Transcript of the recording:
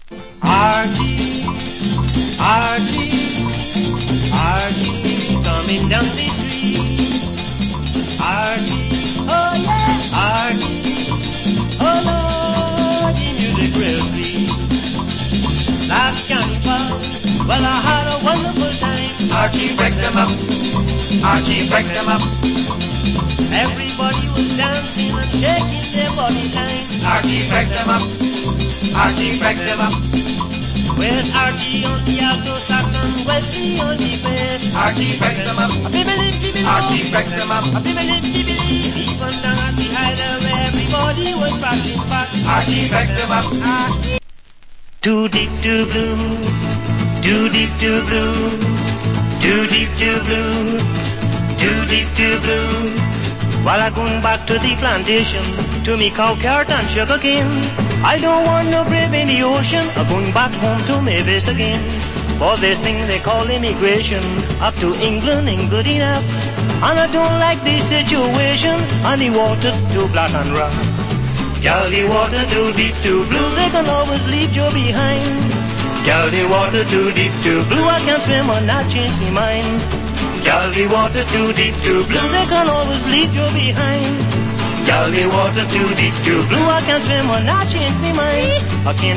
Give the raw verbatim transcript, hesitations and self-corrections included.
Archie, Archie, Archie, coming down the street. Archie, oh yeah, Archie, oh Lord, the music real sweet. Last carnival, well I had a wonderful time. Archie, break them up. Archie, break them up. Everybody was dancing and shaking their body line. Archie, break them up. Archie, break them up. With Archie on the alto sax and Wesley on the bass. Archie, break them up. Archie, break them up. Even down at the hideout where everybody was crashing back. Archie, break them up. Archie. Too deep to blue, too deep to blue, too deep to blue, too deep to blue. While I'm going back to the plantation, to me cow cart and sugar cane. I don't want no brave in the ocean, I'm going back home to Mavis again. For this thing they call immigration, up to England, England enough. And I don't like the situation, and the water's too black and rough. Girl, the water too deep, too blue, they can always leave you behind. Girl, the water too deep, too blue, I can't swim or not change my mind. Girl, the water too deep, too blue, they can always leave you behind. Girl, the water too deep, too blue, I can't swim or not change my mind. I can't